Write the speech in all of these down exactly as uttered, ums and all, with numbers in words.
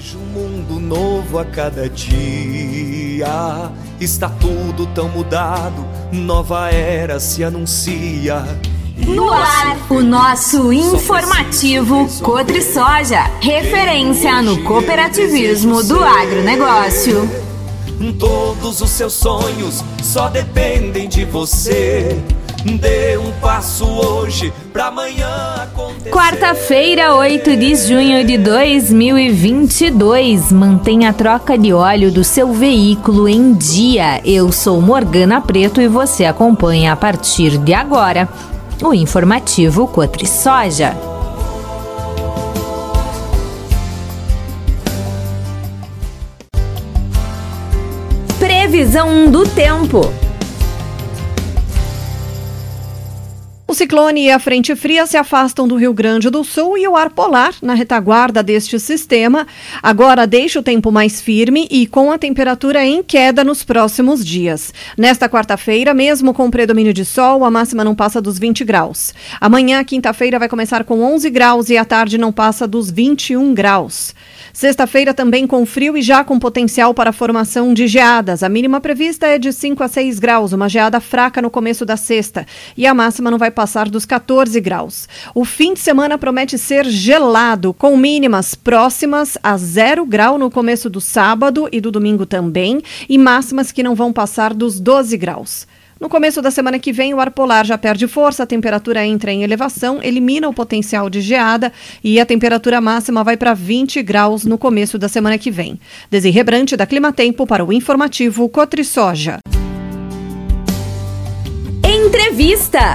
Vejo um mundo novo a cada dia. Está tudo tão mudado, nova era se anuncia. No ar, o nosso informativo Cotrisoja, referência no cooperativismo do agronegócio. Todos os seus sonhos só dependem de você. Dê um passo hoje pra amanhã acontecer. Quarta-feira, oito de junho de dois mil e vinte e dois. Mantenha a troca de óleo do seu veículo em dia. Eu sou Morgana Preto e você acompanha a partir de agora o informativo Cotrisoja. Previsão do tempo. O ciclone e a frente fria se afastam do Rio Grande do Sul e o ar polar, na retaguarda deste sistema, agora deixa o tempo mais firme e com a temperatura em queda nos próximos dias. Nesta quarta-feira, mesmo com predomínio de sol, a máxima não passa dos vinte graus. Amanhã, quinta-feira, vai começar com onze graus e à tarde não passa dos vinte e um graus. Sexta-feira também com frio e já com potencial para a formação de geadas. A mínima prevista é de cinco a seis graus, uma geada fraca no começo da sexta. E a máxima não vai passar dos catorze graus. O fim de semana promete ser gelado, com mínimas próximas a zero grau no começo do sábado e do domingo também, e máximas que não vão passar dos doze graus. No começo da semana que vem, o ar polar já perde força, a temperatura entra em elevação, elimina o potencial de geada e a temperatura máxima vai para vinte graus no começo da semana que vem. Desirê Brant, da Climatempo, para o informativo Cotrisoja. Entrevista.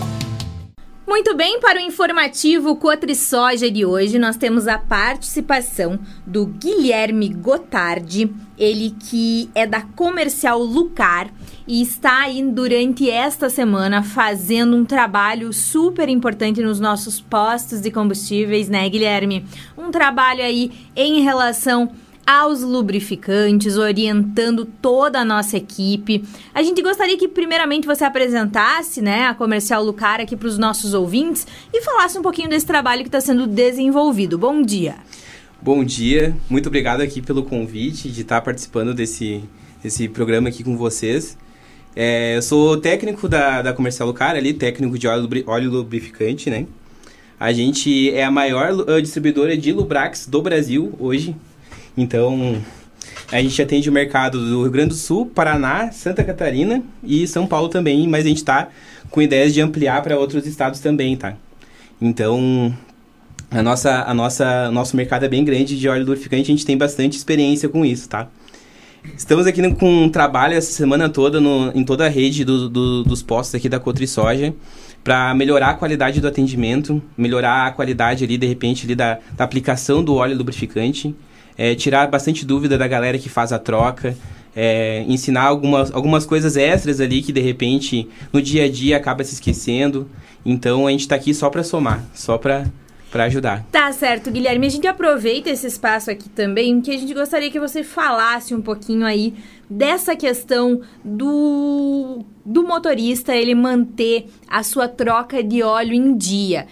Muito bem, para o informativo Cotrisoja de hoje, nós temos a participação do Guilherme Gotardi, ele que é da Comercial Lucar e está aí durante esta semana fazendo um trabalho super importante nos nossos postos de combustíveis, né, Guilherme? Um trabalho aí em relação aos lubrificantes, orientando toda a nossa equipe. A gente gostaria que primeiramente você apresentasse, né, a Comercial Lucar aqui para os nossos ouvintes e falasse um pouquinho desse trabalho que está sendo desenvolvido. Bom dia. Bom dia, muito obrigado aqui pelo convite de estar participando desse, desse programa aqui com vocês. É, eu sou técnico da, da Comercial Lucar, ali, técnico de óleo, óleo lubrificante, né? A gente é a maior uh, distribuidora de Lubrax do Brasil hoje. Então, a gente atende o mercado do Rio Grande do Sul, Paraná, Santa Catarina e São Paulo também, mas a gente está com ideias de ampliar para outros estados também, tá? Então, a nossa, a nossa, nosso mercado é bem grande de óleo lubrificante, a gente tem bastante experiência com isso, tá? Estamos aqui com um trabalho essa semana toda no, em toda a rede do, do, dos postos aqui da Cotrisoja para melhorar a qualidade do atendimento, melhorar a qualidade ali, de repente, ali da, da aplicação do óleo lubrificante. É, tirar bastante dúvida da galera que faz a troca, é, ensinar algumas, algumas coisas extras ali que de repente no dia a dia acaba se esquecendo. Então a gente está aqui só para somar, só para para ajudar. Tá certo, Guilherme. A gente aproveita esse espaço aqui também, que a gente gostaria que você falasse um pouquinho aí dessa questão do, do motorista, ele manter a sua troca de óleo em dia.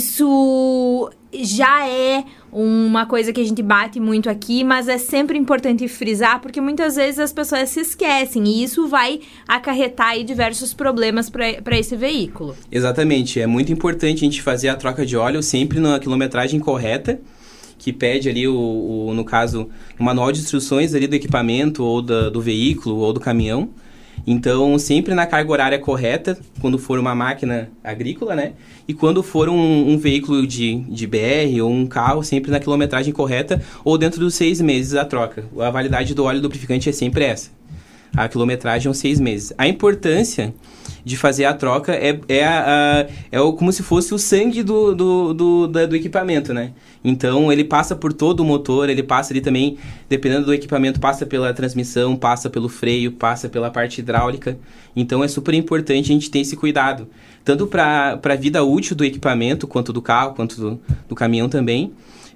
Isso já é uma coisa que a gente bate muito aqui, mas é sempre importante frisar, porque muitas vezes as pessoas se esquecem e isso vai acarretar aí diversos problemas para esse veículo. Exatamente, é muito importante a gente fazer a troca de óleo sempre na quilometragem correta, que pede ali, o, o, no caso, o manual de instruções ali do equipamento ou da, do veículo ou do caminhão. Então, sempre na carga horária correta, quando for uma máquina agrícola, né? E quando for um, um veículo de, de B R ou um carro, sempre na quilometragem correta ou dentro dos seis meses da troca. A validade do óleo lubrificante é sempre essa. A quilometragem é seis meses. A importância de fazer a troca é, é, a, a, é o, como se fosse o sangue do, do, do, da, do equipamento, né? Então, ele passa por todo o motor, ele passa ali também, dependendo do equipamento, passa pela transmissão, passa pelo freio, passa pela parte hidráulica. Então, é super importante a gente ter esse cuidado, tanto para a vida útil do equipamento, quanto do carro, quanto do, do caminhão também,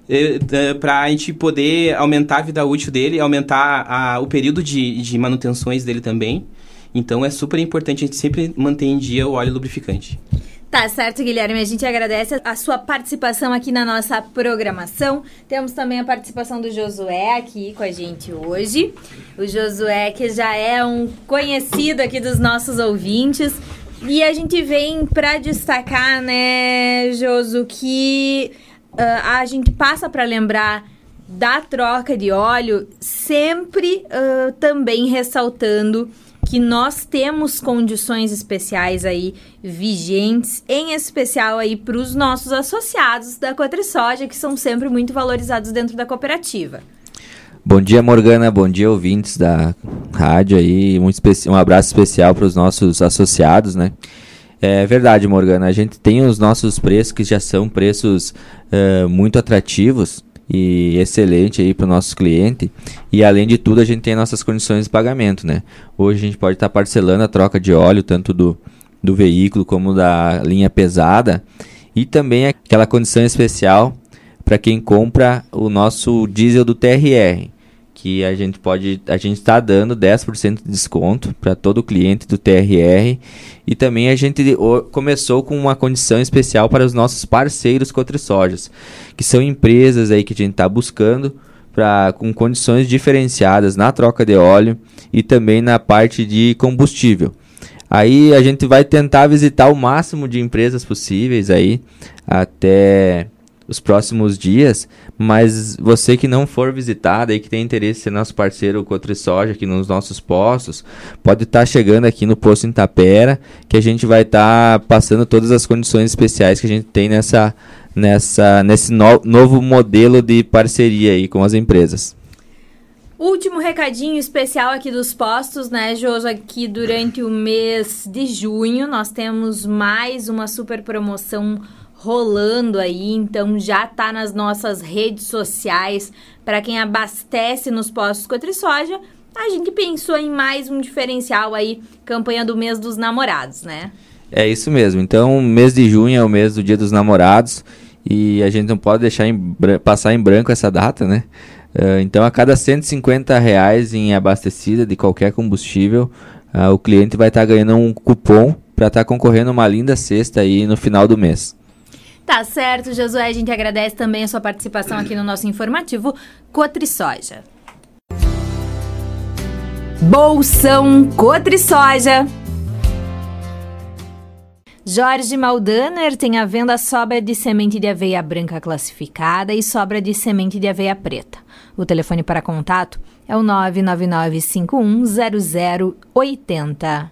para a gente poder aumentar a vida útil dele, aumentar a, o período de, de manutenções dele também. Então, é super importante a gente sempre manter em dia o óleo lubrificante. Tá certo, Guilherme. A gente agradece a sua participação aqui na nossa programação. Temos também a participação do Josué aqui com a gente hoje. O Josué, que já é um conhecido aqui dos nossos ouvintes. E a gente vem para destacar, né, Josu, que uh, a gente passa para lembrar da troca de óleo, sempre uh, também ressaltando que nós temos condições especiais aí vigentes, em especial aí para os nossos associados da Cotrisoja, que são sempre muito valorizados dentro da cooperativa. Bom dia, Morgana, bom dia, ouvintes da rádio aí, um, especi- um abraço especial para os nossos associados, né? É verdade, Morgana, a gente tem os nossos preços que já são preços uh, muito atrativos e excelente aí para o nosso cliente, e além de tudo a gente tem nossas condições de pagamento, né? Hoje a gente pode estar tá parcelando a troca de óleo tanto do, do veículo como da linha pesada, e também aquela condição especial para quem compra o nosso diesel do T R R, que a gente pode, a gente está dando dez por cento de desconto para todo cliente do T R R, e também a gente o, começou com uma condição especial para os nossos parceiros Cotrisojas, que são empresas aí que a gente está buscando pra, com condições diferenciadas na troca de óleo e também na parte de combustível. Aí a gente vai tentar visitar o máximo de empresas possíveis aí até os próximos dias, mas você que não for visitado e que tem interesse em ser nosso parceiro Cotrisoja aqui nos nossos postos, pode estar tá chegando aqui no posto em Tapera, que a gente vai estar tá passando todas as condições especiais que a gente tem nessa, nessa, nesse no, novo modelo de parceria aí com as empresas. Último recadinho especial aqui dos postos, né, Joso? Aqui durante o mês de junho nós temos mais uma super promoção rolando aí, então já tá nas nossas redes sociais. Para quem abastece nos postos Cotrisoja, a gente pensou em mais um diferencial aí, campanha do mês dos namorados, né? É isso mesmo, então mês de junho é o mês do Dia dos Namorados e a gente não pode deixar em bran- passar em branco essa data, né? Uh, então a cada cento e cinquenta reais em abastecida de qualquer combustível, uh, o cliente vai estar tá ganhando um cupom para estar tá concorrendo a uma linda cesta aí no final do mês. Tá certo, Josué, a gente agradece também a sua participação aqui no nosso informativo Cotrisoja. Bolsão Cotrisoja. Jorge Maldaner tem à venda sobra de semente de aveia branca classificada e sobra de semente de aveia preta. O telefone para contato é o nove nove nove cinco um zero zero oito zero.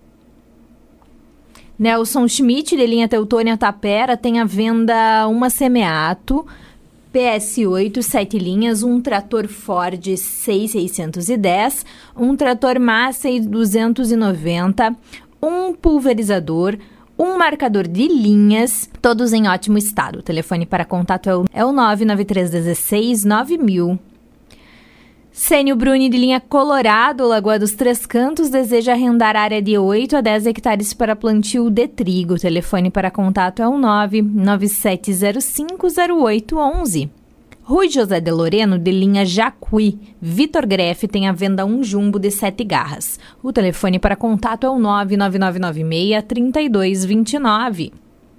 Nelson Schmidt, de linha Teutônia Tapera, tem à venda uma Semeato P S oito, sete linhas, um trator Ford seis mil seiscentos e dez, um trator Massey duzentos e noventa, um pulverizador, um marcador de linhas, todos em ótimo estado. O telefone para contato é o, é o nove nove três um seis nove mil. Sênio Bruni, de linha Colorado, Lagoa dos Três Cantos, deseja arrendar área de oito a dez hectares para plantio de trigo. O telefone para contato é o nove nove sete zero cinco zero oito um um. Rui José de Loreno, de linha Jacuí, Vitor Greff, tem à venda um jumbo de sete garras. O telefone para contato é o nove nove nove nove seis três dois dois nove.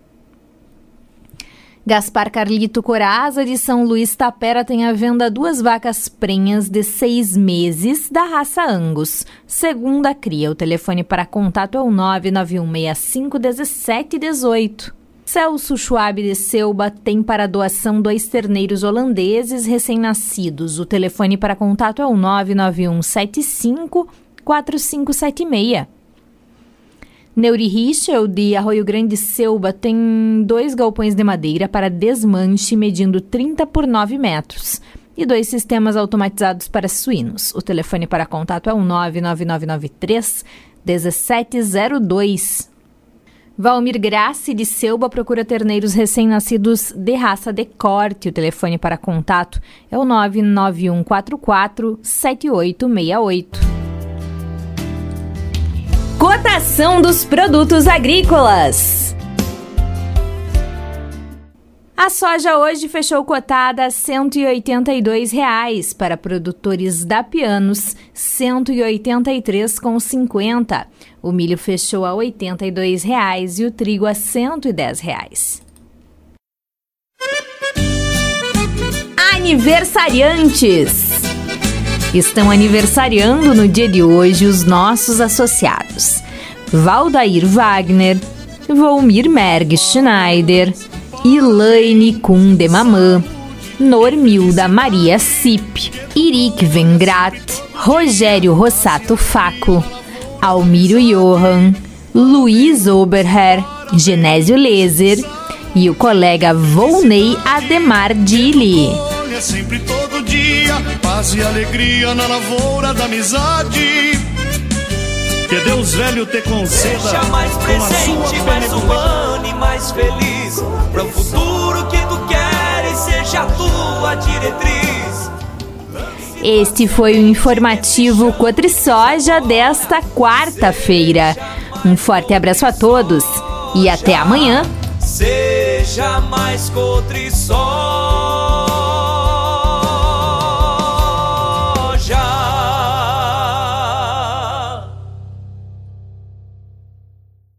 Gaspar Carlito Coraza, de São Luís Tapera, tem à venda duas vacas prenhas de seis meses da raça Angus, segunda cria. O telefone para contato é o nove nove um seis cinco um sete um oito. Celso Schwab de Selba tem para doação dois terneiros holandeses recém-nascidos. O telefone para contato é o nove nove um sete cinco quatro cinco sete seis. Neuri Richel, de Arroio Grande Selba, tem dois galpões de madeira para desmanche medindo trinta por nove metros e dois sistemas automatizados para suínos. O telefone para contato é o nove nove nove nove três um sete zero dois. Valmir Grassi, de Selba, procura terneiros recém-nascidos de raça de corte. O telefone para contato é o nove nove um quatro quatro sete oito seis oito. Cotação dos produtos agrícolas. A soja hoje fechou cotada a cento e oitenta e dois reais, para produtores da Pianos, cento e oitenta e três reais e cinquenta centavos. O milho fechou a oitenta e dois reais e o trigo a cento e dez reais. Aniversariantes! Estão aniversariando no dia de hoje os nossos associados: Valdair Wagner, Volmir Merg Schneider, Elaine Kundemamã, Normilda Maria Sip, Irik Vengrat, Rogério Rossato Faco, Almírio Johan, Luiz Oberher, Genésio Lezer e o colega Volney Ademar Dili. Olha sempre todo dia, paz e alegria na lavoura da amizade. Que Deus velho te conceda. Seja mais presente, mais humano e mais feliz. Para o futuro que tu queres, seja a tua diretriz. Este foi o informativo Cotrisoja desta quarta-feira. Um forte abraço a todos e até amanhã. Seja mais Cotrisoja.